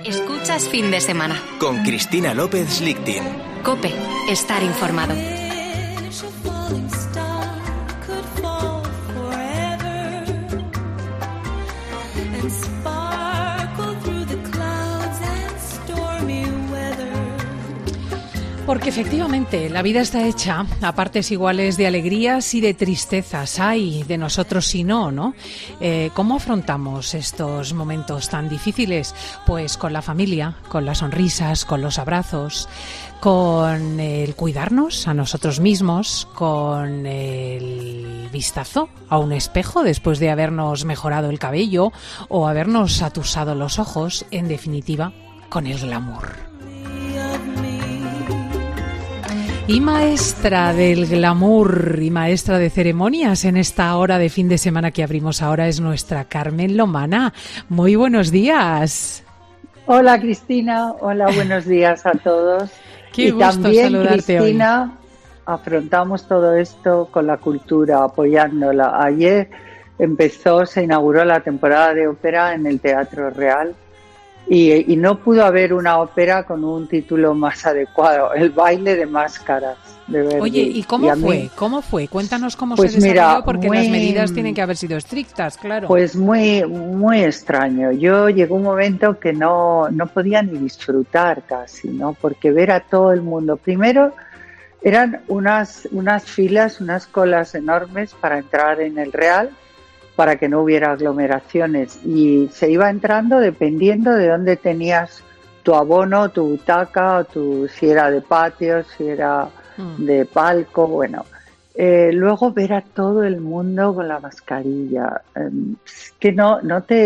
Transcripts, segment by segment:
Escuchas Fin de Semana. Con Cristina López Lichtin. COPE. Estar informado. Porque efectivamente la vida está hecha a partes iguales de alegrías y de tristezas. Ay, de nosotros si no, ¿no? ¿Cómo afrontamos estos momentos tan difíciles? Pues con la familia, con las sonrisas, con los abrazos, con el cuidarnos a nosotros mismos, con el vistazo a un espejo después de habernos mejorado el cabello o habernos atusado los ojos, en definitiva, con el glamour. Y maestra del glamour y maestra de ceremonias en esta hora de fin de semana que abrimos ahora es nuestra Carmen Lomana. Muy buenos días. Hola Cristina, hola, buenos días a todos. Qué gusto también, saludarte Cristina, hoy. Afrontamos todo esto con la cultura, apoyándola. Ayer se inauguró la temporada de ópera en el Teatro Real. Y no pudo haber una ópera con un título más adecuado, El baile de máscaras de Verdi. Oye, ¿y cómo fue? ¿Cómo fue? Cuéntanos cómo se desarrolló, porque las medidas tienen que haber sido estrictas, claro. Pues muy extraño. Llegó un momento que no podía ni disfrutar casi, ¿no? Porque ver a todo el mundo. Primero eran unas filas, unas colas enormes para entrar en el Real, para que no hubiera aglomeraciones, y se iba entrando dependiendo de dónde tenías tu abono, tu butaca, si era de patio, si era de palco, bueno. Luego ver a todo el mundo con la mascarilla, que no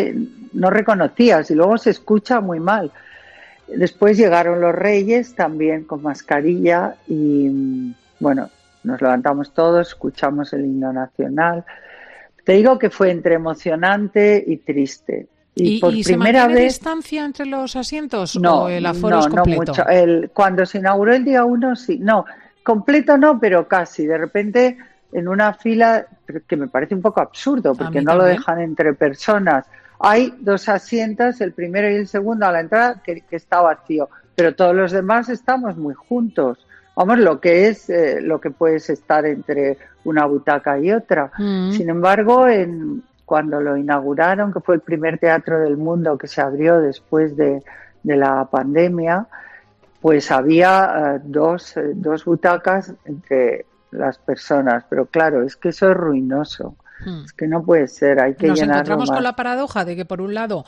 reconocías, y luego se escucha muy mal. Después llegaron los Reyes también con mascarilla y bueno, nos levantamos todos, escuchamos el himno nacional. Te digo que fue entre emocionante y triste. ¿Y por se primera mantiene vez distancia entre los asientos no, o el aforo es completo? No mucho. Cuando se inauguró el día 1, sí. No, completo no, pero casi. De repente, en una fila, que me parece un poco absurdo, porque no lo dejan entre personas. Hay 2 asientos, el primero y el segundo a la entrada, que está vacío. Pero todos los demás estamos muy juntos. Vamos, lo que puedes estar entre una butaca y otra. Sin embargo, cuando lo inauguraron, que fue el primer teatro del mundo que se abrió después de la pandemia, pues había dos butacas entre las personas. Pero claro, es que eso es ruinoso. Es que no puede ser, hay que llenarlo más. Nos encontramos con la paradoja de que, por un lado,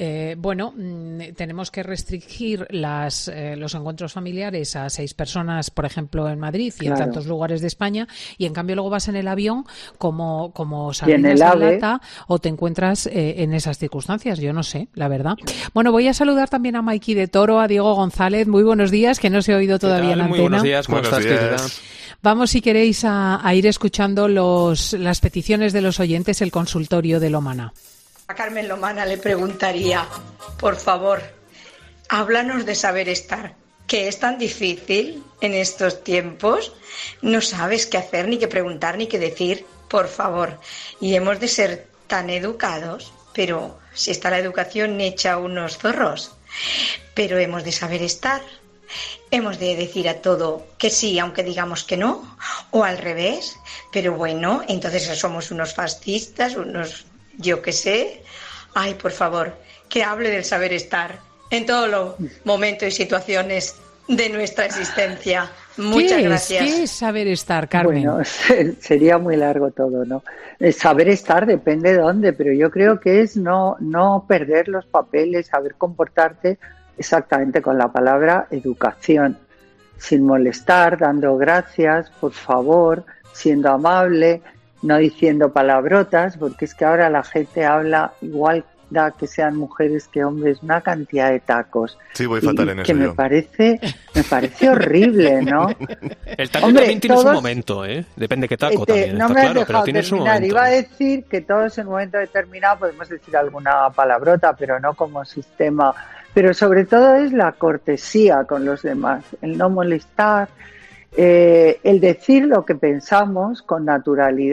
tenemos que restringir los encuentros familiares a 6 personas, por ejemplo, en Madrid y en tantos lugares de España, y en cambio luego vas en el avión como sardinas en lata o te encuentras en esas circunstancias. Yo no sé, la verdad. Bueno, voy a saludar también a Maiki de Toro, a Diego González. Muy buenos días, que no se ha oído todavía en antena. Muy buenos días, ¿cómo estás, querida? Vamos, si queréis, a ir escuchando las peticiones de los oyentes, el consultorio de Lomana. A Carmen Lomana le preguntaría, por favor, háblanos de saber estar, que es tan difícil en estos tiempos, no sabes qué hacer, ni qué preguntar, ni qué decir, por favor. Y hemos de ser tan educados, pero si está la educación hecha unos zorros, pero hemos de saber estar. Hemos de decir a todo que sí, aunque digamos que no, o al revés, pero bueno, entonces somos unos fascistas, yo qué sé. Ay, por favor, que hable del saber estar en todos los momentos y situaciones de nuestra existencia. Muchas gracias. ¿Qué es saber estar, Carmen? Bueno, sería muy largo todo, ¿no? Saber estar depende de dónde, pero yo creo que es no perder los papeles, saber comportarte exactamente con la palabra educación, sin molestar, dando gracias, por favor, siendo amable, no diciendo palabrotas, porque es que ahora la gente habla igual, da que sean mujeres que hombres, una cantidad de tacos. Sí, voy fatal en eso. Que me parece horrible, ¿no? El taco también tiene su momento, ¿eh? Depende qué taco también, no está me has claro, dejado pero tiene su terminar. momento. Iba a decir que todos en un momento determinado podemos decir alguna palabrota, pero no como sistema. Pero sobre todo es la cortesía con los demás, el no molestar, el decir lo que pensamos con naturalidad,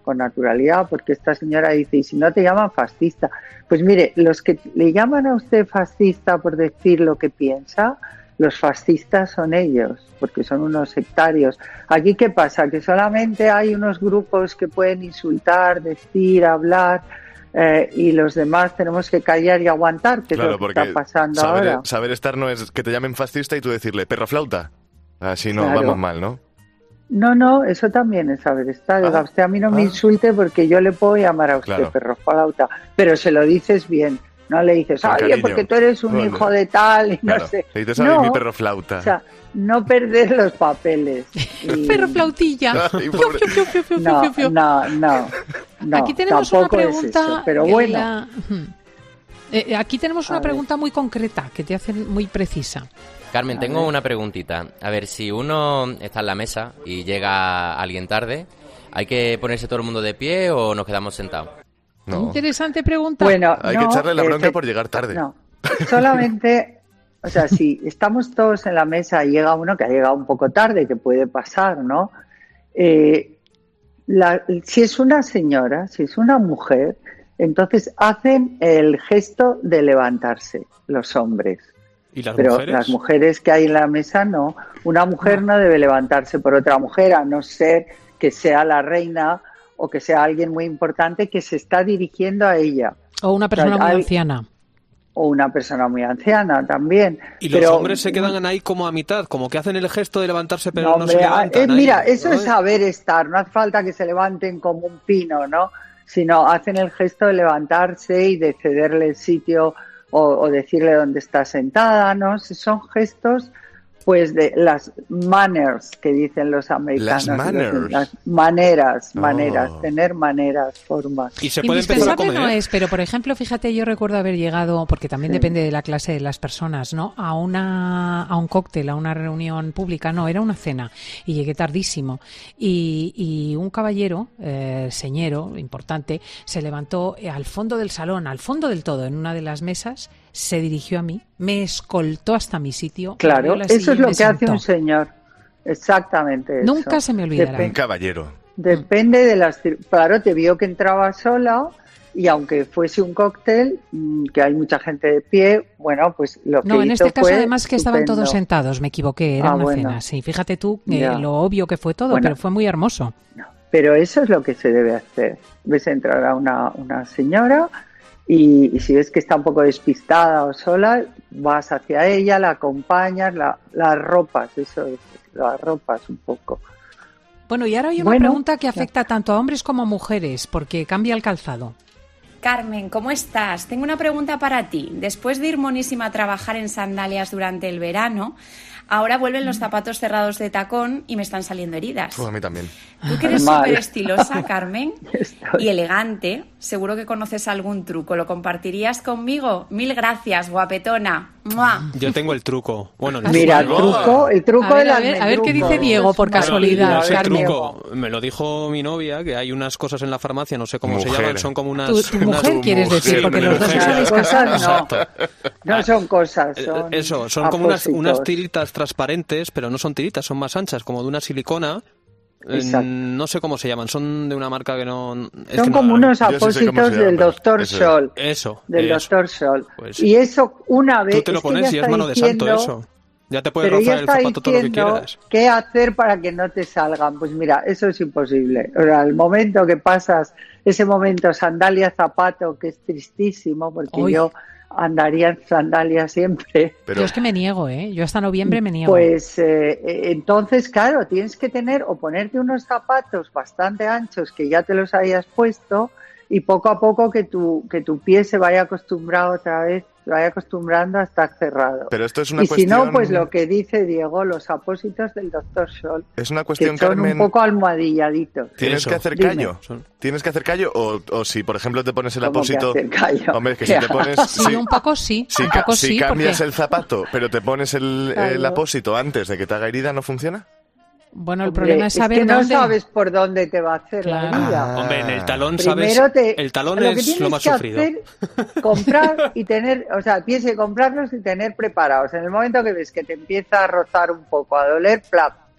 con naturalidad, porque esta señora dice, ¿y si no te llaman fascista? Pues mire, los que le llaman a usted fascista por decir lo que piensa, los fascistas son ellos, porque son unos sectarios. Aquí, ¿qué pasa? Que solamente hay unos grupos que pueden insultar, decir, hablar, y los demás tenemos que callar y aguantar, que claro, es lo que está pasando ahora. Saber estar no es que te llamen fascista y tú decirle perro flauta. Así no, claro. vamos mal, ¿no? No, eso también es saber estar. Diga, usted a mí no me insulte porque yo le puedo llamar a usted perro flauta, pero se lo dices bien. No le dices, oye, porque tú eres un hijo de tal y no sé. Le dices, ay, mi perro flauta. O sea, no perder los papeles. Y... perro flautilla. No. Aquí tenemos una pregunta. Es eso, pero bueno. Aquí tenemos una pregunta muy concreta que te hacen muy precisa. Carmen, tengo una preguntita. A ver, si uno está en la mesa y llega alguien tarde, ¿hay que ponerse todo el mundo de pie o nos quedamos sentados? No. Interesante pregunta. Bueno, hay que echarle la bronca por llegar tarde. No, solamente, o sea, si estamos todos en la mesa y llega uno que ha llegado un poco tarde, que puede pasar, ¿no? Si es una señora, si es una mujer, entonces hacen el gesto de levantarse, los hombres. ¿Y las pero mujeres? Las mujeres que hay en la mesa no. Una mujer no debe levantarse por otra mujer, a no ser que sea la reina o que sea alguien muy importante que se está dirigiendo a ella. O una persona muy anciana. O una persona muy anciana también. Y los hombres se quedan ahí como a mitad, como que hacen el gesto de levantarse pero no se levantan. Mira, eso es saber estar, no hace falta que se levanten como un pino, ¿no? Sino hacen el gesto de levantarse y de cederle el sitio o decirle dónde está sentada, ¿no? Son gestos, pues, de las manners que dicen los americanos. Las manners. Las maneras, tener maneras, formas. Y se puede empezar a comer. No es, pero por ejemplo, fíjate, yo recuerdo haber llegado, porque también depende de la clase de las personas, ¿no? A un cóctel, a una reunión pública, no, era una cena, y llegué tardísimo. Y un caballero, señero, importante, se levantó al fondo del salón, al fondo del todo, en una de las mesas, se dirigió a mí, me escoltó hasta mi sitio. Claro, eso es lo que hace un señor. Exactamente eso. Nunca se me olvidará. Un caballero. Depende de las... Claro, te vio que entraba sola y aunque fuese un cóctel, que hay mucha gente de pie, bueno, pues lo que hizo en este caso fue además que estaban estupendo. todos sentados, me equivoqué, era una cena. Sí, fíjate tú lo obvio que fue todo, pero fue muy hermoso. No, pero eso es lo que se debe hacer. Ves entrar a una señora... Y si ves que está un poco despistada o sola, vas hacia ella, la acompañas, la arropas, eso es, la arropas un poco. Bueno, y ahora hay una pregunta que afecta tanto a hombres como a mujeres, porque cambia el calzado. Carmen, ¿cómo estás? Tengo una pregunta para ti. Después de ir monísima a trabajar en sandalias durante el verano, ahora vuelven los zapatos cerrados de tacón y me están saliendo heridas. A mí también. Tú que eres súper estilosa, Carmen, y elegante, seguro que conoces algún truco. ¿Lo compartirías conmigo? Mil gracias, guapetona. ¡Mua! Yo tengo el truco. Bueno, mira, el truco a ver qué dice Diego, por casualidad. El truco, me lo dijo mi novia, que hay unas cosas en la farmacia, no sé cómo se llaman, son como unas... ¿Tu mujer quieres decir? Porque los dos sabéis cosas, no son cosas, son eso, son como unas tiritas transparentes, pero no son tiritas, son más anchas, como de una silicona. No sé cómo se llaman, son de una marca que no... Son como unos apósitos del Dr. Scholl. Eso. Dr. Scholl. Pues, y eso una vez... Tú te lo pones y es mano de santo eso. Ya te puedes rozar el zapato todo lo que quieras. ¿Qué hacer para que no te salgan? Pues mira, eso es imposible. O sea, el momento que pasas, ese momento sandalia, zapato, que es tristísimo, porque yo andaría en sandalias siempre. Pero... Yo es que me niego, yo hasta noviembre me niego. Pues entonces, claro, tienes que tener o ponerte unos zapatos bastante anchos que ya te los hayas puesto y poco a poco que tu pie se vaya acostumbrado otra vez, se vaya acostumbrando a estar cerrado. Pero esto es una cuestión... si no, pues lo que dice Diego, los apósitos del Dr. Scholl, es una cuestión, que son Carmen, un poco almohadilladitos. ¿Tienes que hacer callo? ¿Tienes que hacer callo? O si, por ejemplo, te pones el apósito... Hombre, es que si te pones... Sí, un poco sí. Si cambias el zapato, pero te pones el apósito antes de que te haga herida, ¿no funciona? Bueno, el problema es saber dónde... no sabes por dónde te va a hacer la herida. Hombre, en el talón, ¿sabes? El talón es lo más sufrido. Comprar y tener... O sea, tienes que comprarlos y tener preparados. En el momento que ves que te empieza a rozar un poco, a doler, plap,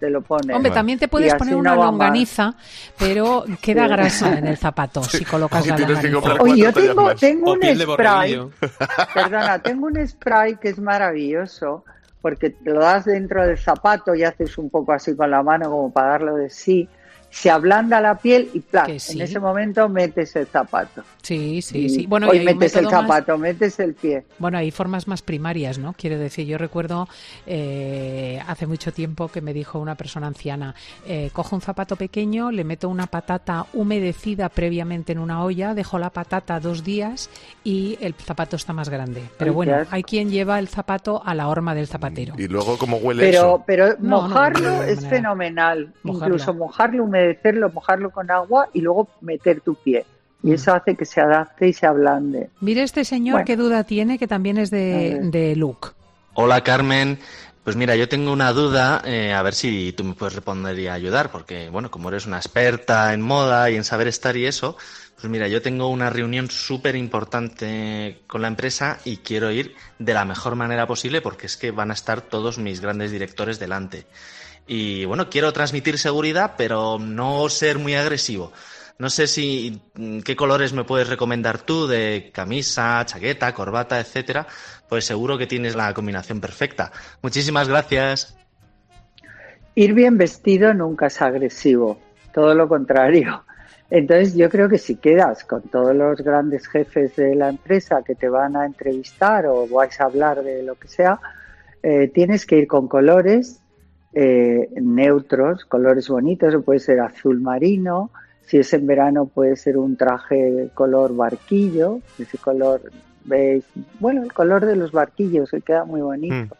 te lo pones. Hombre, también te puedes poner una longaniza, pero queda grasa en el zapato si colocas la longaniza. Oye, yo tengo un spray, perdona, tengo un spray que es maravilloso, porque lo das dentro del zapato y haces un poco así con la mano como para darlo de sí. Se ablanda la piel y en ese momento metes el zapato. Sí. Bueno, hoy metes el zapato, metes el pie. Bueno, hay formas más primarias, ¿no? Quiero decir, yo recuerdo hace mucho tiempo que me dijo una persona anciana, cojo un zapato pequeño, le meto una patata humedecida previamente en una olla, dejo la patata 2 días y el zapato está más grande. Pero bueno, hay quien lleva el zapato a la horma del zapatero. Y luego, ¿cómo huele eso? Pero mojarlo es fenomenal. Incluso mojarlo, mojarlo con agua y luego meter tu pie. Y eso hace que se adapte y se ablande. Mire este señor qué duda tiene, que también es de Luke. Hola, Carmen. Pues mira, yo tengo una duda, a ver si tú me puedes responder y ayudar, porque bueno, como eres una experta en moda y en saber estar y eso, pues mira, yo tengo una reunión súper importante con la empresa y quiero ir de la mejor manera posible porque es que van a estar todos mis grandes directores delante. Y bueno, quiero transmitir seguridad, pero no ser muy agresivo. No sé qué colores me puedes recomendar tú de camisa, chaqueta, corbata, etcétera. Pues seguro que tienes la combinación perfecta. Muchísimas gracias. Ir bien vestido nunca es agresivo, todo lo contrario. Entonces yo creo que si quedas con todos los grandes jefes de la empresa que te van a entrevistar o vais a hablar de lo que sea, tienes que ir con colores neutros, colores bonitos, puede ser azul marino, si es en verano puede ser un traje color barquillo, ese color, ¿veis? Bueno, el color de los barquillos que queda muy bonito.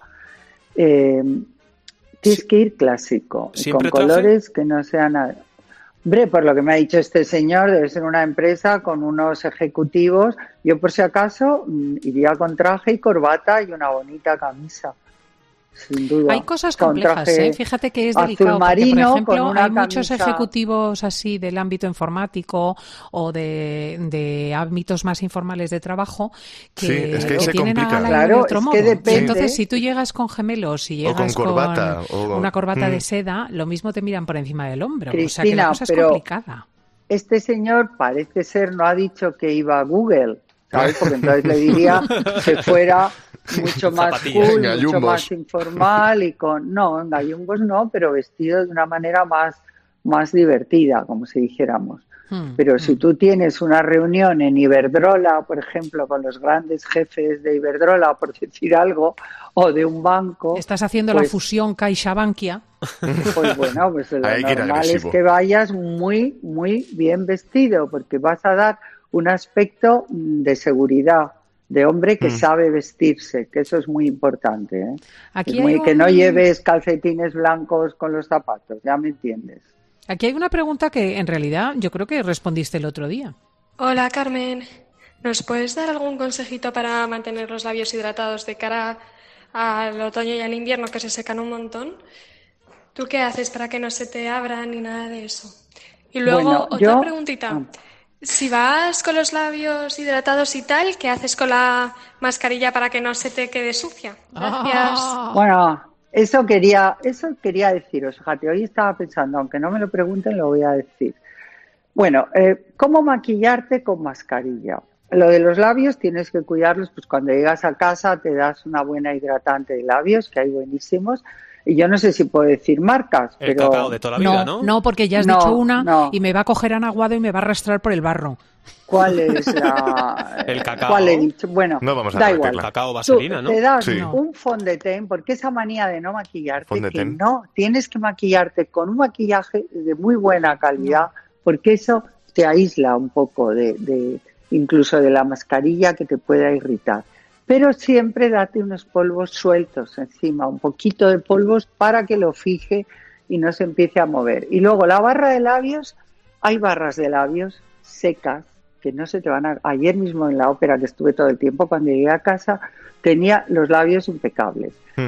Tienes que ir clásico, con colores que no sean nada. Hombre, por lo que me ha dicho este señor, debe ser una empresa con unos ejecutivos. Yo por si acaso iría con traje y corbata y una bonita camisa. Sin duda. Hay cosas complejas, fíjate que es delicado, marino, porque, por ejemplo, hay muchos camisa... ejecutivos así del ámbito informático o de ámbitos más informales de trabajo que, es que tienen a la de otro modo. Entonces, si tú llegas con gemelos y llegas con una corbata de seda, lo mismo te miran por encima del hombro. Cristina, o sea que la cosa es complicada. Este señor parece ser, no ha dicho que iba a Google, ¿sabes? Porque entonces le diría que fuera mucho más cool, mucho más informal y en gallumbos no, pero vestido de una manera más divertida, como si dijéramos. Pero si tú tienes una reunión en Iberdrola, por ejemplo, con los grandes jefes de Iberdrola, por decir algo, o de un banco... Estás haciendo la fusión Caixa-Bankia. Pues bueno, pues lo normal es que vayas muy, muy bien vestido, porque vas a dar un aspecto de seguridad, de hombre que sabe vestirse, que eso es muy importante, ¿eh? Que no lleves calcetines blancos con los zapatos, ya me entiendes. Aquí hay una pregunta que en realidad yo creo que respondiste el otro día. Hola, Carmen. ¿Nos puedes dar algún consejito para mantener los labios hidratados de cara al otoño y al invierno, que se secan un montón? ¿Tú qué haces para que no se te abran ni nada de eso? Y luego, otra preguntita. Si vas con los labios hidratados y tal, ¿qué haces con la mascarilla para que no se te quede sucia? Gracias. Bueno, eso quería deciros. Fíjate, hoy estaba pensando, aunque no me lo pregunten, lo voy a decir. Bueno, ¿cómo maquillarte con mascarilla? Lo de los labios tienes que cuidarlos, pues cuando llegas a casa te das una buena hidratante de labios, que hay buenísimos. Y yo no sé si puedo decir marcas, el pero... cacao de toda la vida, ¿no? No, porque ya has dicho una y me va a coger anaguado y me va a arrastrar por el barro. ¿Cuál es la...? El cacao. ¿Cuál he dicho? Bueno, no vamos a da igual. El cacao vaselina, ¿no? Te das un fondetén, porque esa manía de no maquillarte, que no, tienes que maquillarte con un maquillaje de muy buena calidad, porque eso te aísla un poco de incluso de la mascarilla que te pueda irritar. Pero siempre date unos polvos sueltos encima, un poquito de polvos para que lo fije y no se empiece a mover. Y luego la barra de labios, hay barras de labios secas que no se te van a... Ayer mismo en la ópera, que estuve todo el tiempo, cuando llegué a casa, tenía los labios impecables.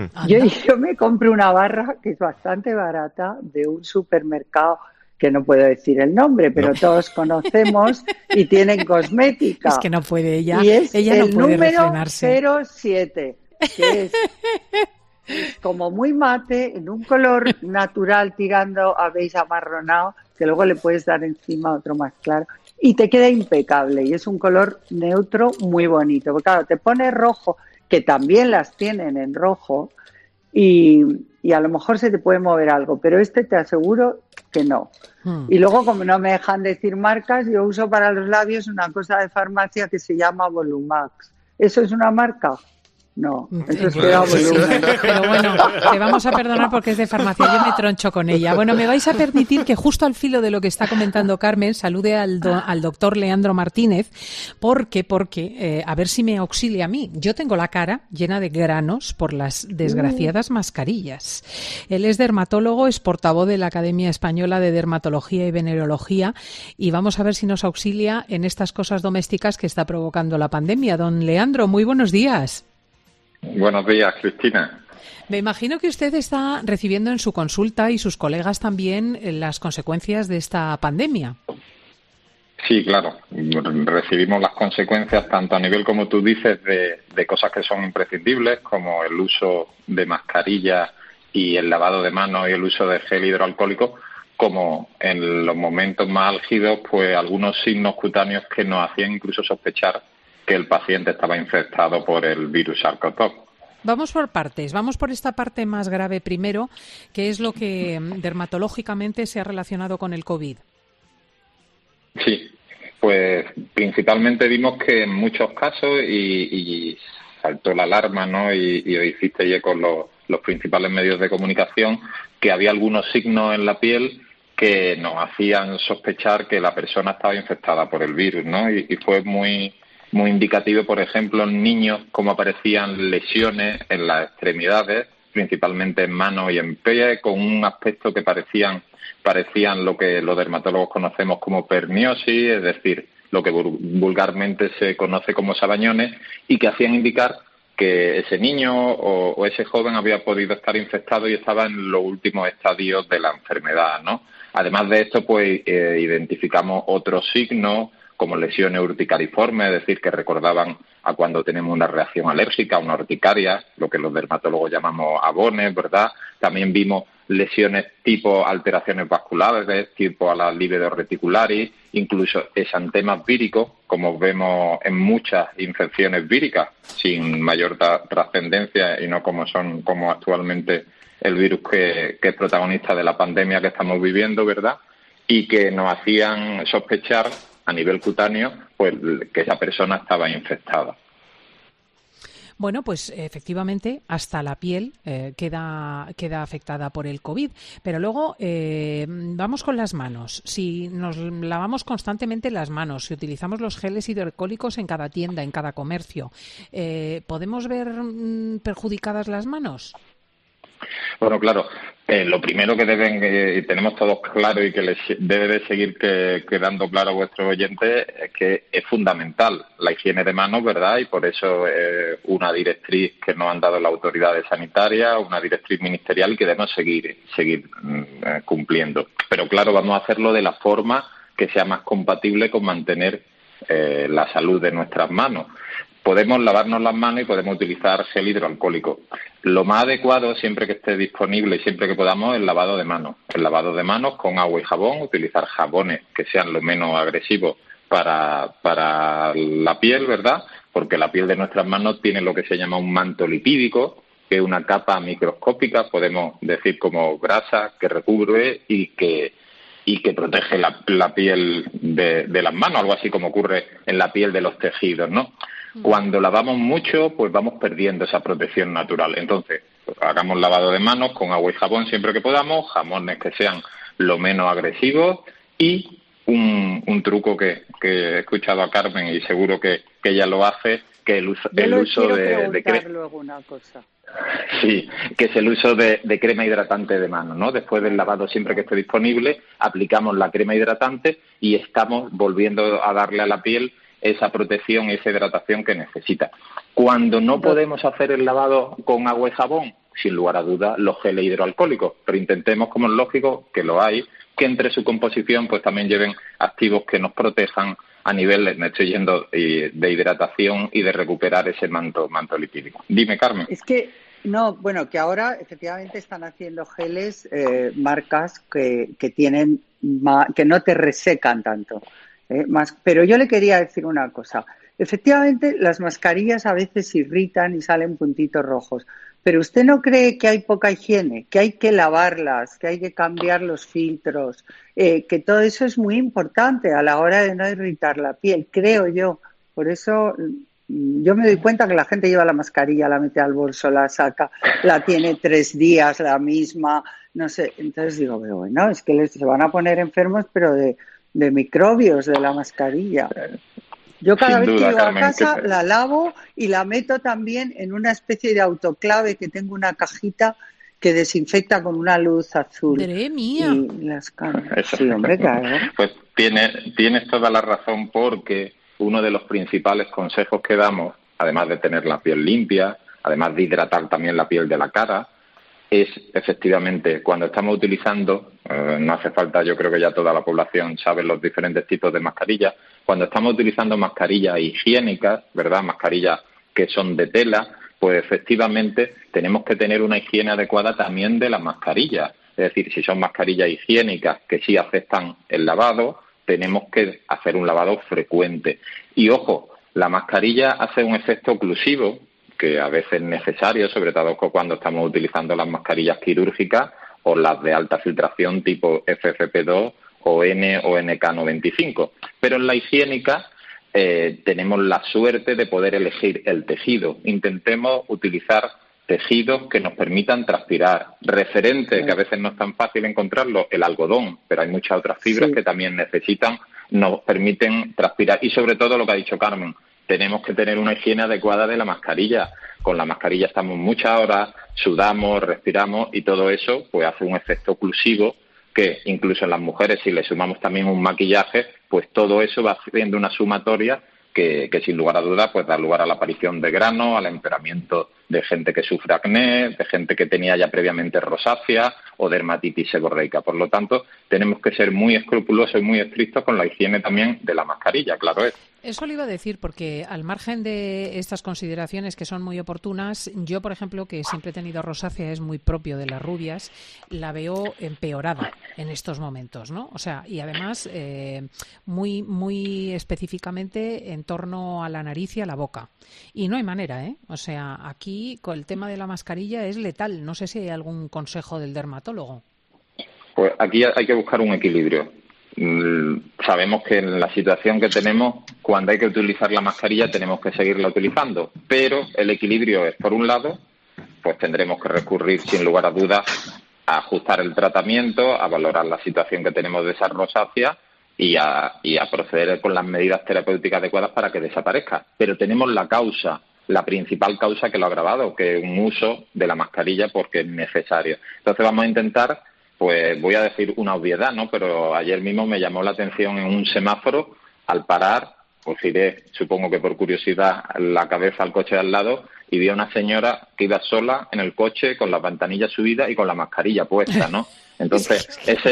Yo me compré una barra que es bastante barata de un supermercado que no puedo decir el nombre, pero todos conocemos y tienen cosmética. Es que no puede ella. Y es ella el no puede número refrenarse. 07, que es es como muy mate, en un color natural tirando a beige amarronado, que luego le puedes dar encima otro más claro y te queda impecable y es un color neutro muy bonito. Porque claro, te pones rojo, que también las tienen en rojo y a lo mejor se te puede mover algo, pero este te aseguro que no. Y luego, como no me dejan decir marcas, yo uso para los labios una cosa de farmacia que se llama Volumax. ¿Eso es una marca? No, eso es que da volumen. Pero bueno, te vamos a perdonar porque es de farmacia, yo me troncho con ella. Bueno, me vais a permitir que justo al filo de lo que está comentando Carmen, salude al doctor Leandro Martínez, porque a ver si me auxilia a mí. Yo tengo la cara llena de granos por las desgraciadas mascarillas. Él es dermatólogo, es portavoz de la Academia Española de Dermatología y Venerología y vamos a ver si nos auxilia en estas cosas domésticas que está provocando la pandemia. Don Leandro, muy buenos días. Buenos días, Cristina. Me imagino que usted está recibiendo en su consulta y sus colegas también las consecuencias de esta pandemia. Sí, claro. Recibimos las consecuencias tanto a nivel, como tú dices, de cosas que son imprescindibles, como el uso de mascarilla y el lavado de manos y el uso de gel hidroalcohólico, como en los momentos más álgidos, pues algunos signos cutáneos que nos hacían incluso sospechar que el paciente estaba infectado por el virus SARS-CoV-2. Vamos por partes. Vamos por esta parte más grave primero, que es lo que dermatológicamente se ha relacionado con el COVID. Sí, pues principalmente vimos que en muchos casos, y saltó la alarma, ¿no? Y hiciste eco con los principales medios de comunicación, que había algunos signos en la piel que nos hacían sospechar que la persona estaba infectada por el virus, ¿no? Y fue muy indicativo, por ejemplo, en niños, cómo aparecían lesiones en las extremidades, principalmente en manos y en pies, con un aspecto que parecían lo que los dermatólogos conocemos como perniosis, es decir, lo que vulgarmente se conoce como sabañones, y que hacían indicar que ese niño o ese joven había podido estar infectado y estaba en los últimos estadios de la enfermedad, ¿no? Además de esto, pues identificamos otros signos, como lesiones urticariformes, es decir, que recordaban a cuando tenemos una reacción alérgica, una urticaria, lo que los dermatólogos llamamos abones, ¿verdad? También vimos lesiones tipo alteraciones vasculares, tipo a la livedo reticularis, incluso exantemas víricos, como vemos en muchas infecciones víricas, sin mayor trascendencia y no como actualmente el virus que es protagonista de la pandemia que estamos viviendo, ¿verdad? Y que nos hacían sospechar a nivel cutáneo, pues que esa persona estaba infectada. Bueno, pues efectivamente hasta la piel queda afectada por el COVID. Pero luego vamos con las manos. Si nos lavamos constantemente las manos, si utilizamos los geles hidroalcohólicos en cada tienda, en cada comercio, ¿podemos ver perjudicadas las manos? Bueno, claro, lo primero que tenemos todos claro y que les debe de seguir quedando claro a vuestros oyentes es que es fundamental la higiene de manos, ¿verdad? Y por eso es una directriz que nos han dado las autoridades sanitarias, una directriz ministerial y que debemos seguir cumpliendo. Pero claro, vamos a hacerlo de la forma que sea más compatible con mantener la salud de nuestras manos. Podemos lavarnos las manos y podemos utilizar gel hidroalcohólico. Lo más adecuado, siempre que esté disponible y siempre que podamos, es el lavado de manos. El lavado de manos con agua y jabón, utilizar jabones que sean lo menos agresivos para la piel, ¿verdad? Porque la piel de nuestras manos tiene lo que se llama un manto lipídico, que es una capa microscópica, podemos decir como grasa, que recubre y que protege la piel de las manos, algo así como ocurre en la piel de los tejidos, ¿no? Cuando lavamos mucho, pues vamos perdiendo esa protección natural. Entonces, pues, hagamos lavado de manos con agua y jabón siempre que podamos, jabones que sean lo menos agresivos y un truco que he escuchado a Carmen y seguro que ella lo hace, que el uso de crema. Luego una cosa. Sí, que es el uso de crema hidratante de mano, ¿no? Después del lavado, siempre que esté disponible, aplicamos la crema hidratante y estamos volviendo a darle a la piel esa protección y esa hidratación que necesita. Cuando no podemos hacer el lavado con agua y jabón, sin lugar a dudas, los geles hidroalcohólicos, pero intentemos, como es lógico, que lo hay, que entre su composición pues también lleven activos que nos protejan a nivel, me estoy yendo, de hidratación y de recuperar ese manto lipídico. Dime, Carmen. Es que No, bueno, que ahora efectivamente están haciendo geles, marcas que tienen que no te resecan tanto. Pero yo le quería decir una cosa. Efectivamente, las mascarillas a veces irritan y salen puntitos rojos. Pero ¿usted no cree que hay poca higiene, que hay que lavarlas, que hay que cambiar los filtros, que todo eso es muy importante a la hora de no irritar la piel, creo yo? Por eso yo me doy cuenta que la gente lleva la mascarilla, la mete al bolso, la saca, la tiene 3 días la misma, no sé. Entonces digo, bueno, es que se van a poner enfermos, pero de microbios de la mascarilla. Yo cada vez que llego a casa la lavo y la meto también en una especie de autoclave que tengo una cajita que desinfecta con una luz azul. ¡Madre mía! Y las cámaras. Sí, hombre, claro. Pues tienes toda la razón, porque uno de los principales consejos que damos, además de tener la piel limpia, además de hidratar también la piel de la cara, es efectivamente cuando estamos utilizando, no hace falta, yo creo que ya toda la población sabe los diferentes tipos de mascarillas, cuando estamos utilizando mascarillas higiénicas, ¿verdad?, mascarillas que son de tela, pues efectivamente tenemos que tener una higiene adecuada también de las mascarillas. Es decir, si son mascarillas higiénicas que sí aceptan el lavado, tenemos que hacer un lavado frecuente. Y ojo, la mascarilla hace un efecto oclusivo, que a veces es necesario, sobre todo cuando estamos utilizando las mascarillas quirúrgicas o las de alta filtración tipo FFP2 o N o NK95. Pero en la higiénica tenemos la suerte de poder elegir el tejido. Intentemos utilizar tejidos que nos permitan transpirar. Referente, que a veces no es tan fácil encontrarlo, el algodón, pero hay muchas otras fibras que también nos permiten transpirar. Y sobre todo lo que ha dicho Carmen, tenemos que tener una higiene adecuada de la mascarilla. Con la mascarilla estamos muchas horas, sudamos, respiramos y todo eso pues hace un efecto oclusivo que incluso en las mujeres, si le sumamos también un maquillaje, pues todo eso va haciendo una sumatoria que sin lugar a dudas pues da lugar a la aparición de granos, al empeoramiento de gente que sufre acné, de gente que tenía ya previamente rosácea o dermatitis seborreica. Por lo tanto, tenemos que ser muy escrupulosos y muy estrictos con la higiene también de la mascarilla, claro es. Eso le iba a decir, porque al margen de estas consideraciones que son muy oportunas, yo, por ejemplo, que siempre he tenido rosácea, es muy propio de las rubias, la veo empeorada en estos momentos, ¿no? O sea, y además muy, muy específicamente en torno a la nariz y a la boca. Y no hay manera, ¿eh? O sea, aquí con el tema de la mascarilla es letal. No sé si hay algún consejo del dermatólogo. Pues aquí hay que buscar un equilibrio. Sabemos que en la situación que tenemos, cuando hay que utilizar la mascarilla tenemos que seguirla utilizando, pero el equilibrio es, por un lado, pues tendremos que recurrir sin lugar a dudas a ajustar el tratamiento, a valorar la situación que tenemos de esa rosácea y a proceder con las medidas terapéuticas adecuadas para que desaparezca. Pero tenemos la causa, la principal causa que lo ha agravado, que es un uso de la mascarilla porque es necesario. Entonces vamos a intentar, pues voy a decir una obviedad, ¿no? Pero ayer mismo me llamó la atención en un semáforo, al parar, pues giré, supongo que por curiosidad, la cabeza al coche de al lado y vi a una señora que iba sola en el coche con las ventanillas subidas y con la mascarilla puesta, ¿no? Entonces,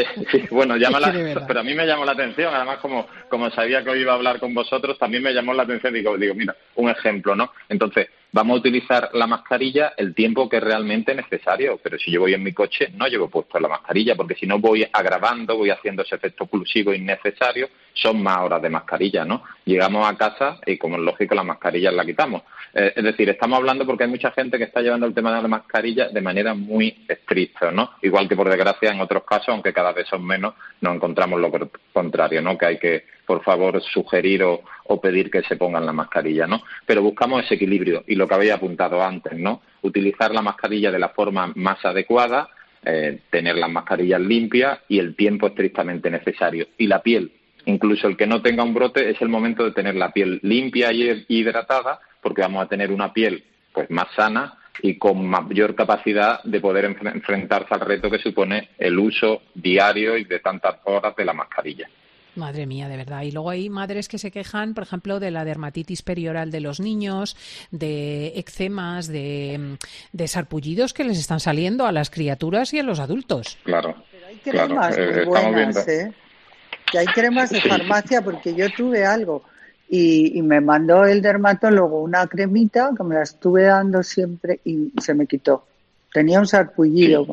pero a mí me llamó la atención, además como sabía que hoy iba a hablar con vosotros, también me llamó la atención, digo, mira, un ejemplo, ¿no? Entonces, vamos a utilizar la mascarilla el tiempo que es realmente necesario, pero si yo voy en mi coche no llevo puesto la mascarilla, porque si no voy agravando, voy haciendo ese efecto oclusivo innecesario, son más horas de mascarilla, ¿no? Llegamos a casa y, como es lógico, la mascarilla la quitamos. Es decir, estamos hablando porque hay mucha gente que está llevando el tema de la mascarilla de manera muy estricta, ¿no? Igual que, por desgracia, en otros casos, aunque cada vez son menos, nos encontramos lo contrario, ¿no? Que hay que, por favor, sugerir o pedir que se pongan la mascarilla, ¿no? Pero buscamos ese equilibrio y lo que había apuntado antes, ¿no? Utilizar la mascarilla de la forma más adecuada, tener las mascarillas limpias y el tiempo estrictamente necesario. Y la piel, incluso el que no tenga un brote, es el momento de tener la piel limpia y hidratada, porque vamos a tener una piel pues más sana y con mayor capacidad de poder enfrentarse al reto que supone el uso diario y de tantas horas de la mascarilla. Madre mía, de verdad. Y luego hay madres que se quejan, por ejemplo, de la dermatitis perioral de los niños, de eczemas, de sarpullidos que les están saliendo a las criaturas y a los adultos. Claro. Pero hay cremas muy buenas, ¿eh? Que hay cremas de farmacia, porque yo tuve algo y me mandó el dermatólogo una cremita que me la estuve dando siempre y se me quitó. Tenía un sarpullido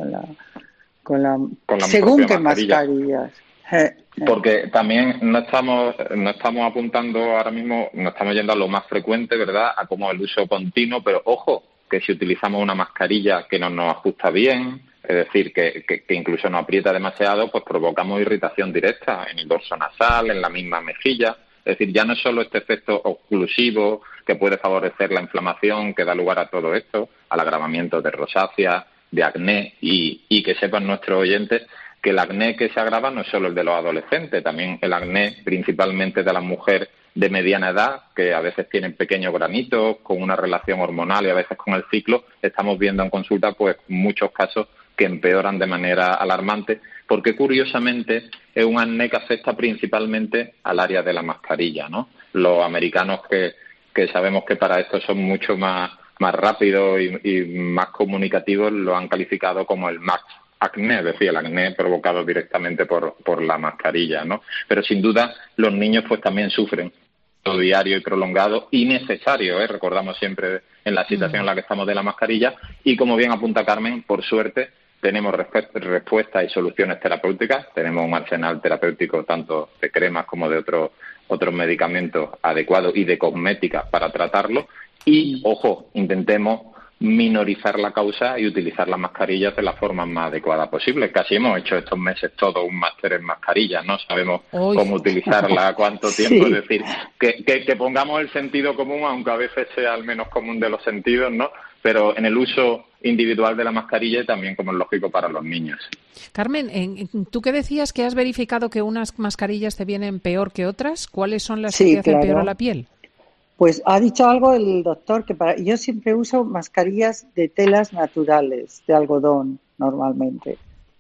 con la según qué mascarillas. Porque también no estamos apuntando ahora mismo, no estamos yendo a lo más frecuente, ¿verdad? A como el uso continuo, pero ojo, que si utilizamos una mascarilla que no nos ajusta bien, es decir, que incluso nos aprieta demasiado, pues provocamos irritación directa en el dorso nasal, en la misma mejilla. Es decir, ya no es solo este efecto oclusivo que puede favorecer la inflamación que da lugar a todo esto, al agravamiento de rosácea, de acné, y que sepan nuestros oyentes que el acné que se agrava no es solo el de los adolescentes, también el acné principalmente de las mujeres de mediana edad, que a veces tienen pequeños granitos con una relación hormonal y a veces con el ciclo. Estamos viendo en consulta pues muchos casos que empeoran de manera alarmante, porque curiosamente es un acné que afecta principalmente al área de la mascarilla, ¿no? Los americanos que sabemos que para esto son mucho más rápidos y más comunicativos, lo han calificado como el max acné, es decir, el acné provocado directamente por la mascarilla, ¿no? Pero sin duda los niños pues también sufren diario y prolongado y necesario, recordamos siempre en la situación en la que estamos de la mascarilla, y como bien apunta Carmen, por suerte tenemos respuestas y soluciones terapéuticas, tenemos un arsenal terapéutico tanto de cremas como de otros medicamentos adecuados y de cosmética para tratarlo, y ojo, intentemos minorizar la causa y utilizar las mascarillas de la forma más adecuada posible. Casi hemos hecho estos meses todo un máster en mascarillas, no sabemos cómo utilizarla, cuánto tiempo, es decir, que pongamos el sentido común, aunque a veces sea el menos común de los sentidos, ¿no? Pero en el uso individual de la mascarilla también, como es lógico, para los niños. Carmen, tú que decías que has verificado que unas mascarillas te vienen peor que otras, ¿cuáles son las que te hacen peor a la piel? Pues ha dicho algo el doctor, que yo siempre uso mascarillas de telas naturales, de algodón, normalmente.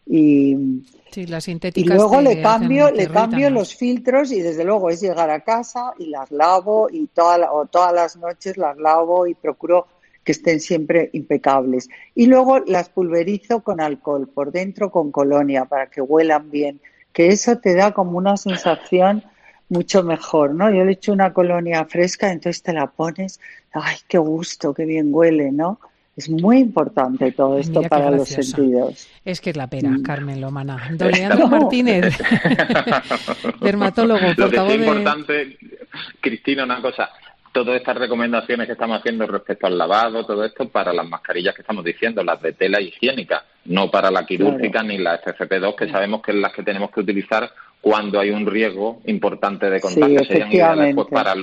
Y las sintéticas. Y luego le cambio los filtros, y desde luego es llegar a casa y las lavo, y todas las noches las lavo y procuro que estén siempre impecables. Y luego las pulverizo con alcohol, por dentro con colonia, para que huelan bien, que eso te da como una sensación mucho mejor, ¿no? Yo le echo una colonia fresca, entonces te la pones, ¡ay, qué gusto, qué bien huele!, ¿no? Es muy importante todo esto para los sentidos. Es que es la pera, Carmen Lomana. Don Leandro Martínez, dermatólogo, portavoz de... Lo que es importante, Cristina, una cosa, todas estas recomendaciones que estamos haciendo respecto al lavado, todo esto para las mascarillas que estamos diciendo, las de tela higiénica, no para la quirúrgica ni la FFP2, que sabemos que es las que tenemos que utilizar cuando hay un riesgo importante de contagio. Sí, serían ideales pues, para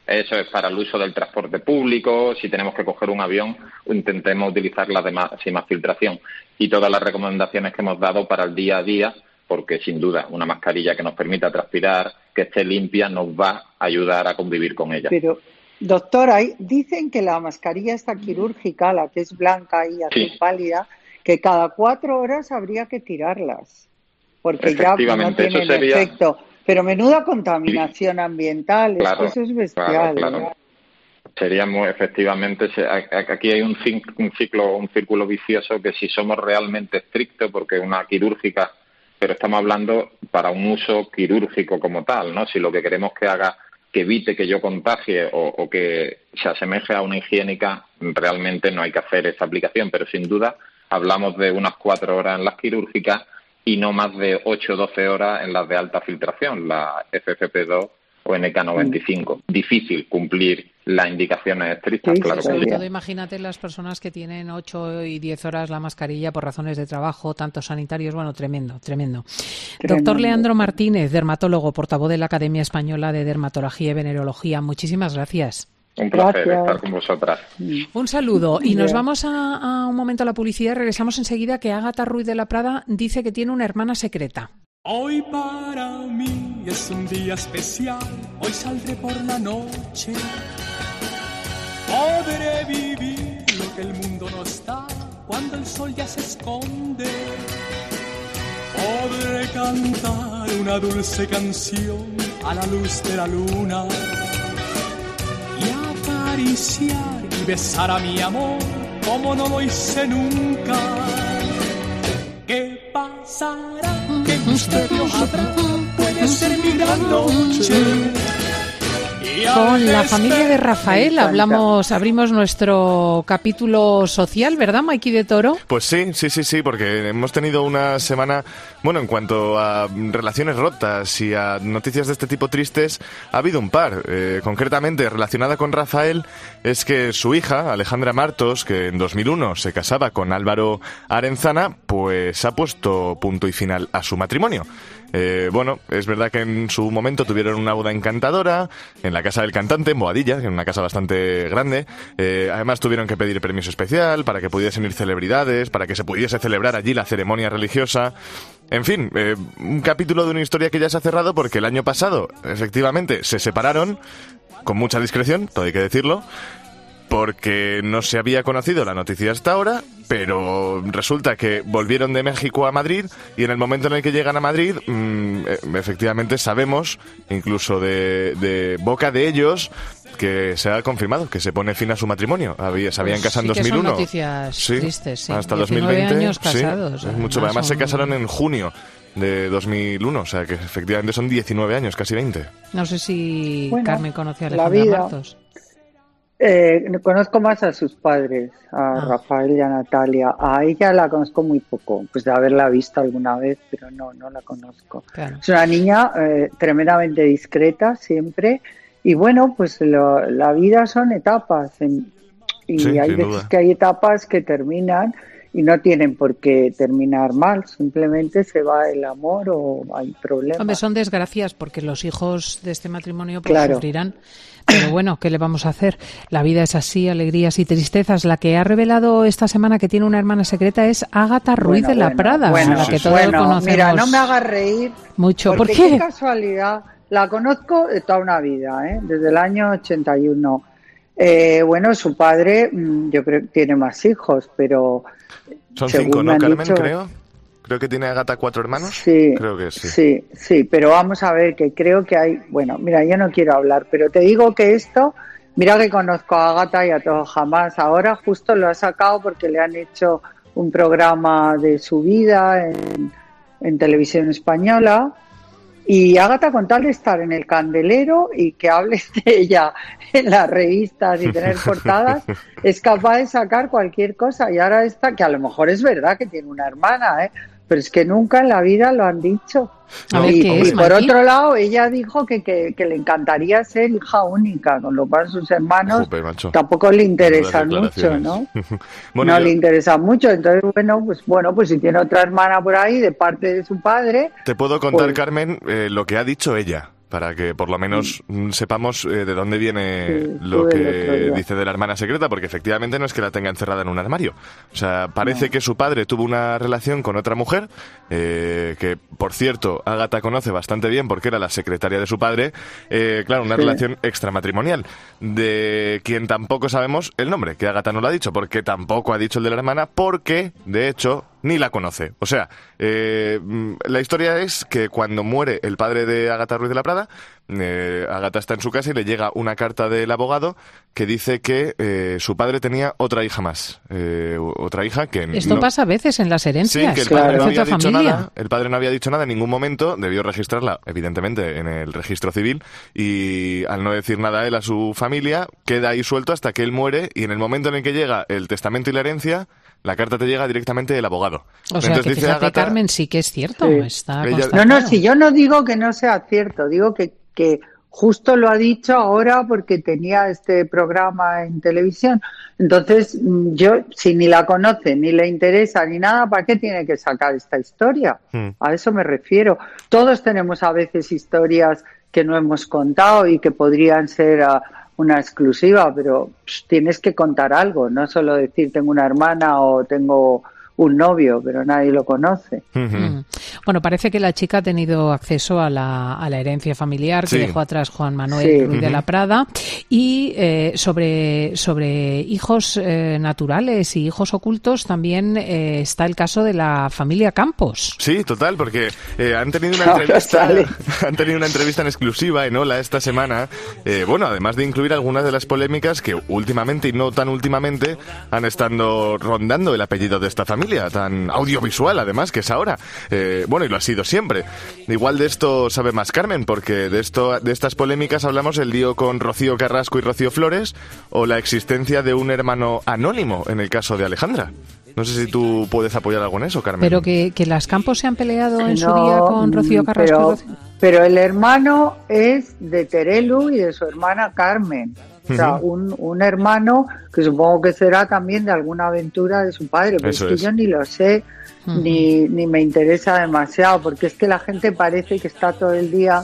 el uso del transporte público, si tenemos que coger un avión, intentemos utilizar las de máxima filtración. Y todas las recomendaciones que hemos dado para el día a día, porque sin duda una mascarilla que nos permita transpirar, que esté limpia, nos va a ayudar a convivir con ella. Pero, doctora, dicen que la mascarilla esta quirúrgica, la que es blanca y azul pálida, que cada 4 horas habría que tirarlas, porque ya no tienen efecto. Pero menuda contaminación ambiental, claro, eso es bestial. Claro. Seríamos, efectivamente, aquí hay un círculo vicioso que si somos realmente estrictos, porque una quirúrgica, pero estamos hablando para un uso quirúrgico como tal, ¿no? Si lo que queremos que haga, que evite que yo contagie o que se asemeje a una higiénica, realmente no hay que hacer esa aplicación, pero sin duda hablamos de unas 4 horas en las quirúrgicas y no más de 8 o 12 horas en las de alta filtración, la FFP2 o NK95. Difícil cumplir las indicaciones estrictas, claro. Sobre todo imagínate las personas que tienen 8 y 10 horas la mascarilla por razones de trabajo, tanto sanitarios, bueno, tremendo. Doctor Leandro Martínez, dermatólogo, portavoz de la Academia Española de Dermatología y Venerología, muchísimas gracias. Un placer estar con vosotras. Un saludo. Y nos vamos a un momento a la publicidad. Regresamos enseguida, que Ágata Ruiz de la Prada dice que tiene una hermana secreta. Hoy para mí es un día especial. Hoy saldré por la noche. Podré vivir lo que el mundo no está cuando el sol ya se esconde. Podré cantar una dulce canción a la luz de la luna. Acariciar y besar a mi amor como no lo hice nunca. ¿Qué pasará? ¿Qué misterio habrá? Puede ser mi gran noche. Con la familia de Rafael abrimos nuestro capítulo social, ¿verdad, Maiki de Toro? Pues sí, porque hemos tenido una semana, bueno, en cuanto a relaciones rotas y a noticias de este tipo tristes, ha habido un par. Concretamente, relacionada con Rafael, es que su hija, Alejandra Martos, que en 2001 se casaba con Álvaro Arenzana, pues ha puesto punto y final a su matrimonio. Bueno, es verdad que en su momento tuvieron una boda encantadora en la casa del cantante, en Boadilla, que es una casa bastante grande. Además tuvieron que pedir permiso especial para que pudiesen ir celebridades, para que se pudiese celebrar allí la ceremonia religiosa. En fin, un capítulo de una historia que ya se ha cerrado porque el año pasado, efectivamente, se separaron con mucha discreción, todo hay que decirlo, porque no se había conocido la noticia hasta ahora, pero resulta que volvieron de México a Madrid y en el momento en el que llegan a Madrid, efectivamente sabemos, incluso de boca de ellos, que se ha confirmado que se pone fin a su matrimonio. Se habían casado en 2001. Son noticias tristes, sí. Hasta 19 2020. años casados. Sí, mucho. Además se casaron en junio de 200001, o sea que efectivamente son 19 años, casi 20. No sé si Carmen conoce a la Alejandra Martos. Conozco más a sus padres, a Rafael y a Natalia. A ella la conozco muy poco, pues de haberla visto alguna vez, pero no la conozco. Claro. Es una niña tremendamente discreta siempre, y bueno, pues la vida son etapas, y hay veces que hay etapas que terminan y no tienen por qué terminar mal, simplemente se va el amor o hay problemas. Hombre, son desgracias porque los hijos de este matrimonio pues sufrirán. Pero bueno, ¿qué le vamos a hacer? La vida es así, alegrías y tristezas. La que ha revelado esta semana que tiene una hermana secreta es Ágata Ruiz de la Prada, a la que todos conocemos. Mira, no me hagas reír mucho. ¿Por qué? Qué casualidad. La conozco de toda una vida, desde el año 81. Bueno, su padre, yo creo que tiene más hijos, pero... Son 5, ¿no, Carmen? Creo que tiene Ágata 4 hermanos. Sí, creo que sí. Sí, pero vamos a ver que creo que hay... Bueno, mira, yo no quiero hablar, pero te digo que esto... Mira que conozco a Ágata y a todos jamás. Ahora justo lo ha sacado porque le han hecho un programa de su vida en televisión española. Y Ágata, con tal de estar en el candelero y que hables de ella en las revistas y tener portadas, es capaz de sacar cualquier cosa. Y ahora está, que a lo mejor es verdad que tiene una hermana, pero es que nunca en la vida lo han dicho. Y por otro lado, ella dijo que le encantaría ser hija única, con lo cual sus hermanos tampoco le interesan mucho, ¿no? No le interesan mucho. Entonces, bueno, pues si tiene otra hermana por ahí de parte de su padre... Te puedo contar, Carmen, lo que ha dicho ella, para que por lo menos sepamos de dónde viene lo que dice de la hermana secreta, porque efectivamente no es que la tenga encerrada en un armario. O sea, parece que su padre tuvo una relación con otra mujer, que por cierto, Ágata conoce bastante bien porque era la secretaria de su padre, claro, una relación extramatrimonial, de quien tampoco sabemos el nombre, que Ágata no lo ha dicho, porque tampoco ha dicho el de la hermana, porque, de hecho, ni la conoce. O sea, la historia es que cuando muere el padre de Ágata Ruiz de la Prada, Ágata está en su casa y le llega una carta del abogado que dice que su padre tenía otra hija más. Otra hija que... Esto pasa a veces en las herencias. Sí, que el padre no había dicho nada. El padre no había dicho nada en ningún momento. Debió registrarla, evidentemente, en el registro civil. Y al no decir nada él a su familia, queda ahí suelto hasta que él muere. Y en el momento en el que llega el testamento y la herencia, la carta te llega directamente del abogado. O sea, entonces, que fíjate, Ágata, Carmen, sí que es cierto. Está no, si yo no digo que no sea cierto, digo que justo lo ha dicho ahora porque tenía este programa en televisión. Entonces, yo, si ni la conoce, ni le interesa, ni nada, ¿para qué tiene que sacar esta historia? A eso me refiero. Todos tenemos a veces historias que no hemos contado y que podrían ser una exclusiva, pero tienes que contar algo, no solo decir tengo una hermana o tengo un novio, pero nadie lo conoce. Bueno, parece que la chica ha tenido acceso a la herencia familiar que dejó atrás Juan Manuel Ruiz de la Prada, y sobre hijos naturales y hijos ocultos también está el caso de la familia Campos. Sí, total, porque han tenido una entrevista en exclusiva en Hola esta semana, bueno, además de incluir algunas de las polémicas que últimamente y no tan últimamente han estado rondando el apellido de esta familia, tan audiovisual además que es ahora. bueno, y lo ha sido siempre. Igual de esto sabe más Carmen, porque de estas polémicas hablamos el lío con Rocío Carrasco y Rocío Flores, o la existencia de un hermano anónimo en el caso de Alejandra. No sé si tú puedes apoyar algo en eso, Carmen. Pero que las Campos se han peleado en su día con Rocío Carrasco. Pero el hermano es de Terelu y de su hermana Carmen. O sea, un hermano que supongo que será también de alguna aventura de su padre, pero es que yo ni lo sé, ni me interesa demasiado, porque es que la gente parece que está todo el día,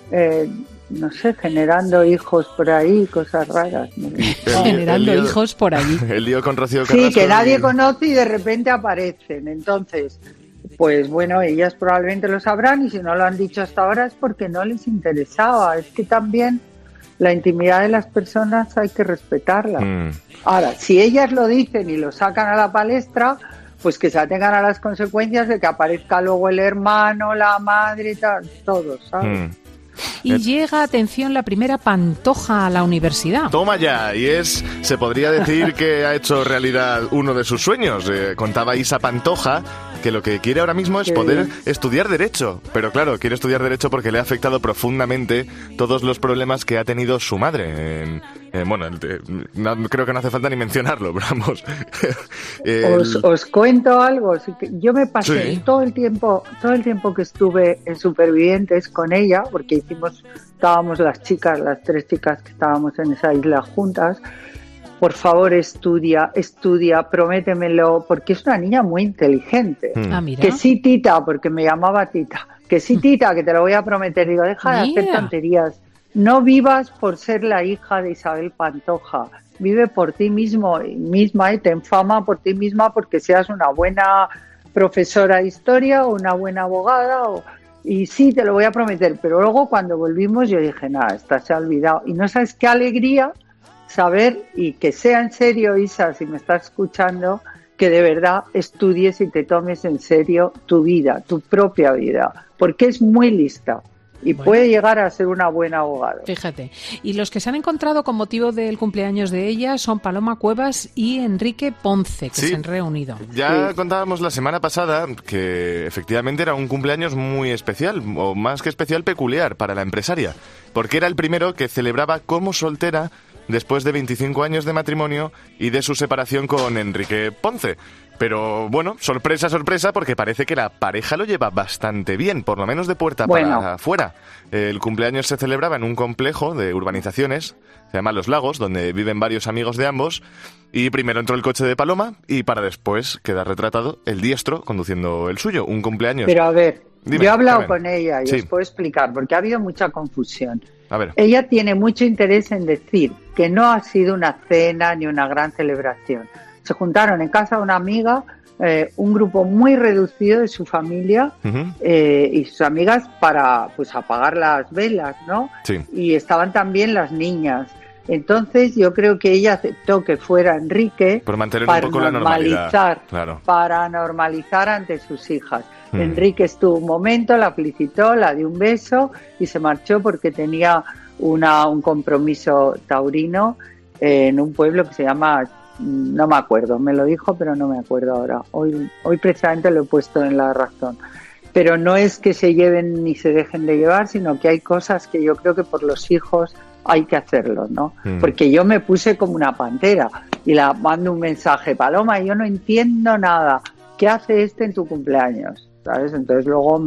no sé, generando hijos por ahí, cosas raras. Generando hijos por ahí. El lío con Rocío Carrasco. Sí, que nadie conoce y de repente aparecen. Entonces, pues bueno, ellas probablemente lo sabrán, y si no lo han dicho hasta ahora es porque no les interesaba. Es que también la intimidad de las personas hay que respetarla. Ahora, si ellas lo dicen y lo sacan a la palestra, pues que se atengan a las consecuencias de que aparezca luego el hermano, la madre, todos, ¿sabes? Y llega, atención, la primera Pantoja a la universidad. Toma ya, y se podría decir que ha hecho realidad uno de sus sueños. Contaba Isa Pantoja que lo que quiere ahora mismo es poder estudiar Derecho. Pero claro, quiere estudiar Derecho porque le ha afectado profundamente todos los problemas que ha tenido su madre. No, creo que no hace falta ni mencionarlo, pero vamos. Os cuento algo. Yo me pasé todo el tiempo que estuve en Supervivientes con ella, porque estábamos las 3 chicas que estábamos en esa isla juntas. Por favor, estudia, prométemelo, porque es una niña muy inteligente. Que sí, tita, porque me llamaba tita. Que sí, tita, que te lo voy a prometer. Digo, deja de hacer tonterías. No vivas por ser la hija de Isabel Pantoja. Vive por ti misma y ten fama por ti misma, porque seas una buena profesora de historia o una buena abogada. Y sí, te lo voy a prometer. Pero luego cuando volvimos yo dije, nada, esta se ha olvidado. Y no sabes qué alegría saber, y que sea en serio, Isa, si me estás escuchando, que de verdad estudies y te tomes en serio tu vida, tu propia vida, porque es muy lista y puede llegar a ser una buena abogada. Fíjate. Y los que se han encontrado con motivo del cumpleaños de ella son Paloma Cuevas y Enrique Ponce, que se han reunido. Ya contábamos la semana pasada que efectivamente era un cumpleaños muy especial, o más que especial, peculiar para la empresaria, porque era el primero que celebraba como soltera después de 25 años de matrimonio y de su separación con Enrique Ponce. Pero bueno, sorpresa, porque parece que la pareja lo lleva bastante bien, por lo menos de puerta para afuera. El cumpleaños se celebraba en un complejo de urbanizaciones, se llama Los Lagos, donde viven varios amigos de ambos, y primero entró el coche de Paloma y para después quedar retratado el diestro conduciendo el suyo, un cumpleaños. Pero a ver, yo he hablado con ella y os puedo explicar, porque ha habido mucha confusión. A ver. Ella tiene mucho interés en decir que no ha sido una cena ni una gran celebración. Se juntaron en casa de una amiga, un grupo muy reducido de su familia y sus amigas para apagar las velas, ¿no? Sí. Y estaban también las niñas. Entonces yo creo que ella aceptó que fuera Enrique por mantener un poco la normalidad. Claro. Para normalizar ante sus hijas. Enrique estuvo un momento, la felicitó, la dio un beso y se marchó porque tenía un compromiso taurino en un pueblo que se llama, no me acuerdo, me lo dijo pero no me acuerdo ahora. Hoy precisamente lo he puesto en La Razón. Pero no es que se lleven ni se dejen de llevar, sino que hay cosas que yo creo que por los hijos hay que hacerlo, ¿no? Porque yo me puse como una pantera y la mando un mensaje, Paloma, yo no entiendo nada, ¿qué hace en tu cumpleaños? ¿Sabes? Entonces luego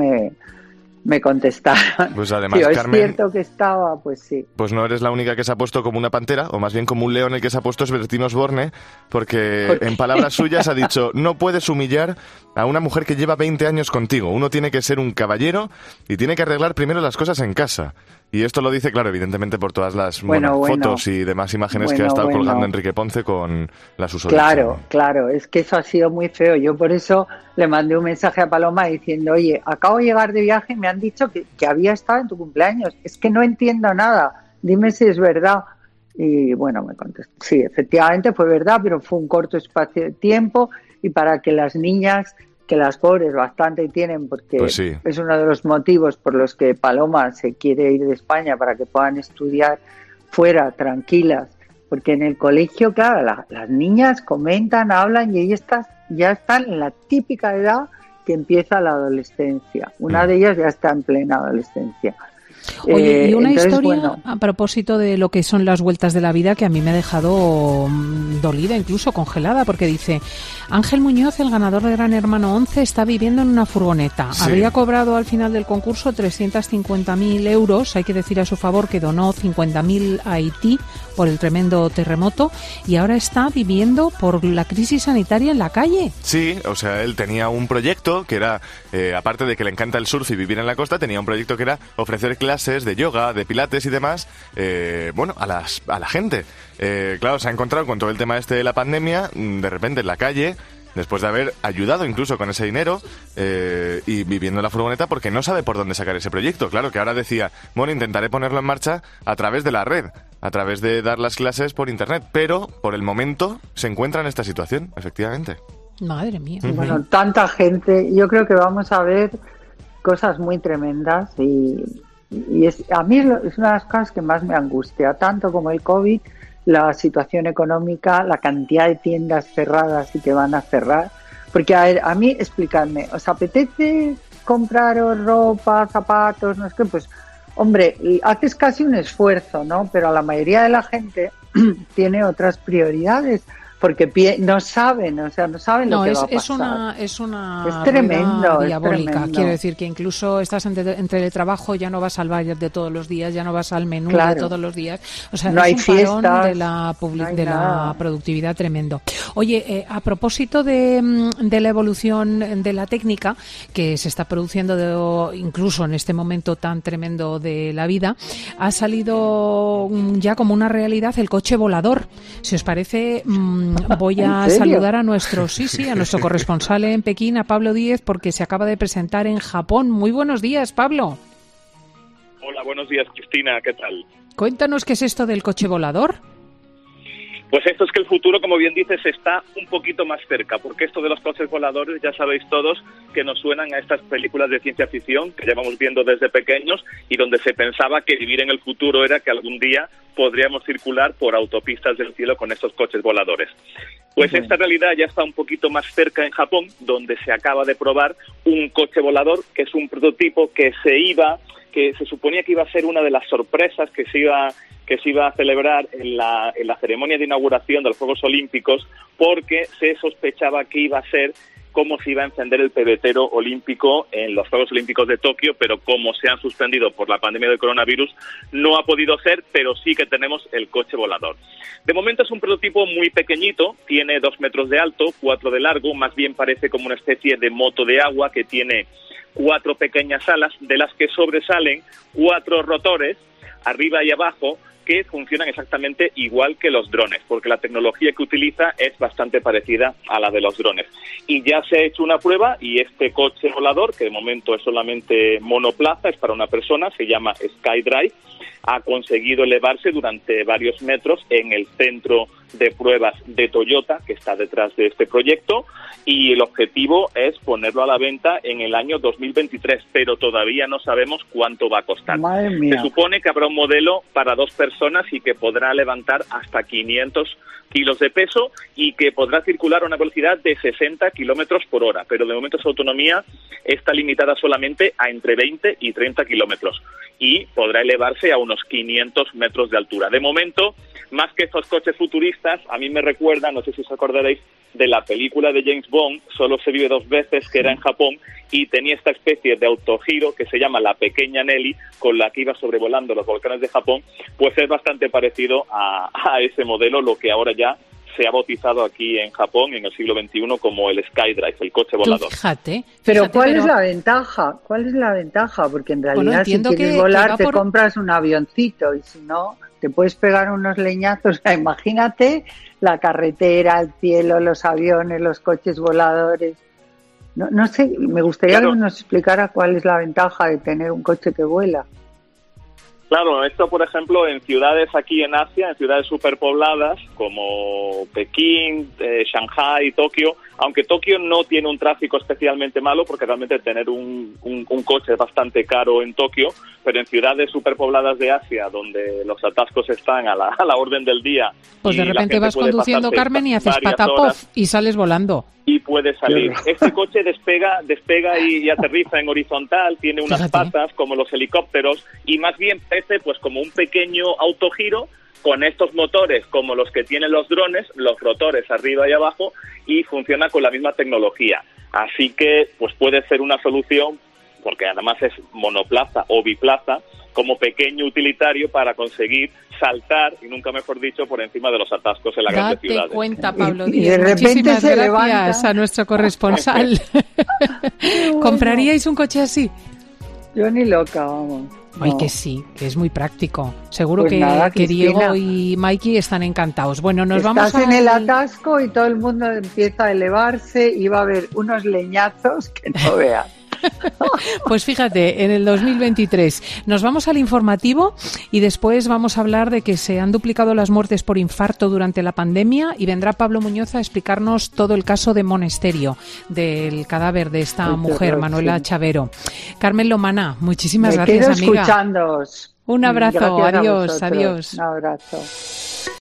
me contestaron. Pues además, ¿es Carmen, cierto que estaba? Pues sí. Pues no eres la única que se ha puesto como una pantera, o más bien como un león el que se ha puesto es Bertín Osborne, porque en palabras suyas ha dicho, no puedes humillar a una mujer que lleva 20 años contigo, uno tiene que ser un caballero y tiene que arreglar primero las cosas en casa. Y esto lo dice, claro, evidentemente por todas las fotos y demás imágenes que ha estado colgando Enrique Ponce con la susodicha. Claro, es que eso ha sido muy feo. Yo por eso le mandé un mensaje a Paloma diciendo, oye, acabo de llegar de viaje y me han dicho que había estado en tu cumpleaños. Es que no entiendo nada. Dime si es verdad. Y bueno, me contestó. Sí, efectivamente fue verdad, pero fue un corto espacio de tiempo y para que las niñas, que las pobres bastante tienen, porque es uno de los motivos por los que Paloma se quiere ir de España, para que puedan estudiar fuera, tranquilas, porque en el colegio, claro, las niñas comentan, hablan y ellas ya están en la típica edad que empieza la adolescencia. Una de ellas ya está en plena adolescencia. Oye, y una entonces, historia a propósito de lo que son las vueltas de la vida que a mí me ha dejado dolida, incluso congelada, porque dice: Ángel Muñoz, el ganador de Gran Hermano 11, está viviendo en una furgoneta. Sí. Habría cobrado al final del concurso 350.000 euros. Hay que decir a su favor que donó 50.000 a Haití por el tremendo terremoto y ahora está viviendo por la crisis sanitaria en la calle. Sí, o sea, él tenía un proyecto que era, aparte de que le encanta el surf y vivir en la costa, tenía un proyecto que era ofrecer clases de yoga, de pilates y demás, a la gente. Claro, se ha encontrado con todo el tema de la pandemia, de repente en la calle, después de haber ayudado incluso con ese dinero y viviendo en la furgoneta porque no sabe por dónde sacar ese proyecto. Claro, que ahora decía, bueno, intentaré ponerlo en marcha a través de la red, a través de dar las clases por internet, pero por el momento se encuentra en esta situación, efectivamente. Madre mía. Bueno, tanta gente, yo creo que vamos a ver cosas muy tremendas y a mí es una de las cosas que más me angustia, tanto como el COVID, la situación económica, la cantidad de tiendas cerradas y que van a cerrar. Porque a mí, explicadme, ¿os apetece compraros ropa, zapatos, no sé qué? Pues, hombre, haces casi un esfuerzo, ¿no? Pero la mayoría de la gente tiene otras prioridades. Porque no saben lo que va a pasar. Es una tremendo, diabólica. Tremendo. Quiero decir que incluso estás en teletrabajo, ya no vas al Bayer de todos los días, ya no vas al menú de todos los días. O sea, no es hay un fiestas, parón de la productividad tremendo. Oye, a propósito de la evolución de la técnica que se está produciendo incluso en este momento tan tremendo de la vida, ha salido ya como una realidad el coche volador. Si os parece, voy a saludar a nuestro corresponsal en Pekín, a Pablo Díez, porque se acaba de presentar en Japón. Muy buenos días, Pablo. Hola, buenos días, Cristina, ¿qué tal? Cuéntanos qué es esto del coche volador. Pues esto es que el futuro, como bien dices, está un poquito más cerca, porque esto de los coches voladores ya sabéis todos que nos suenan a estas películas de ciencia ficción que llevamos viendo desde pequeños y donde se pensaba que vivir en el futuro era que algún día podríamos circular por autopistas del cielo con estos coches voladores. Pues esta realidad ya está un poquito más cerca en Japón, donde se acaba de probar un coche volador que es un prototipo que se suponía que iba a ser una de las sorpresas que se iba a celebrar en la ceremonia de inauguración de los Juegos Olímpicos, porque se sospechaba que iba a ser cómo se iba a encender el pebetero olímpico en los Juegos Olímpicos de Tokio, pero como se han suspendido por la pandemia del coronavirus, no ha podido ser, pero sí que tenemos el coche volador. De momento es un prototipo muy pequeñito, tiene 2 metros de alto, 4 de largo, más bien parece como una especie de moto de agua que tiene 4 pequeñas alas, de las que sobresalen 4 rotores, arriba y abajo, que funcionan exactamente igual que los drones, porque la tecnología que utiliza es bastante parecida a la de los drones. Y ya se ha hecho una prueba y este coche volador, que de momento es solamente monoplaza, es para una persona, se llama SkyDrive, ha conseguido elevarse durante varios metros en el centro de pruebas de Toyota, que está detrás de este proyecto, y el objetivo es ponerlo a la venta en el año 2023, pero todavía no sabemos cuánto va a costar. Madre mía. Se supone que habrá un modelo para 2 personas y que podrá levantar hasta 500 kilos de peso y que podrá circular a una velocidad de 60 kilómetros por hora, pero de momento su autonomía está limitada solamente a entre 20 y 30 kilómetros y podrá elevarse a unos 500 metros de altura. De momento, más que estos coches futuristas, a mí me recuerda, no sé si os acordaréis, de la película de James Bond, Solo se vive 2 veces, que era en Japón, y tenía esta especie de autogiro que se llama la pequeña Nelly, con la que iba sobrevolando los volcanes de Japón, pues es bastante parecido a ese modelo, lo que ahora ya se ha bautizado aquí en Japón en el siglo XXI como el SkyDrive, el coche volador. Fíjate, pero ¿cuál es la ventaja? ¿Cuál es la ventaja? Porque en realidad si quieres volar te compras un avioncito y si no te puedes pegar unos leñazos. Imagínate la carretera, el cielo, los aviones, los coches voladores. No sé, me gustaría que nos explicara cuál es la ventaja de tener un coche que vuela. Claro, esto, por ejemplo, en ciudades aquí en Asia, en ciudades superpobladas como Pekín, Shanghái, Tokio, Aunque Tokio no tiene un tráfico especialmente malo, porque realmente tener un coche es bastante caro en Tokio, pero en ciudades superpobladas de Asia, donde los atascos están a la orden del día... Pues de repente vas conduciendo, Carmen, y haces patapov y sales volando. Y puede salir. Este coche despega y aterriza en horizontal, tiene unas patas como los helicópteros y más bien parece pues como un pequeño autogiro con estos motores como los que tienen los drones, los rotores arriba y abajo, y funciona con la misma tecnología. Así que pues puede ser una solución, porque además es monoplaza o biplaza, como pequeño utilitario para conseguir saltar, y nunca mejor dicho, por encima de los atascos en las grandes ciudades. Date cuenta, Pablo Díez. Muchísimas gracias a nuestro corresponsal. ¿Compraríais un coche así? Yo ni loca, vamos. Ay, que sí, que es muy práctico. Seguro pues que Diego y Mikey están encantados. Bueno, Estás en el atasco y todo el mundo empieza a elevarse y va a haber unos leñazos que no veas. Pues fíjate, en el 2023 nos vamos al informativo y después vamos a hablar de que se han duplicado las muertes por infarto durante la pandemia y vendrá Pablo Muñoz a explicarnos todo el caso de Monesterio, del cadáver de esta mujer, Manuela Chavero. Carmen Lomana, muchísimas gracias, amiga. Escuchándoos. Un abrazo, Gracias adiós, adiós. Un abrazo.